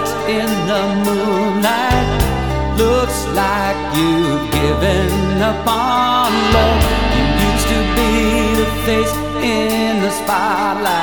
silhouettes in the moonlight. Looks like you've given up on love. You used to be the face in the spotlight.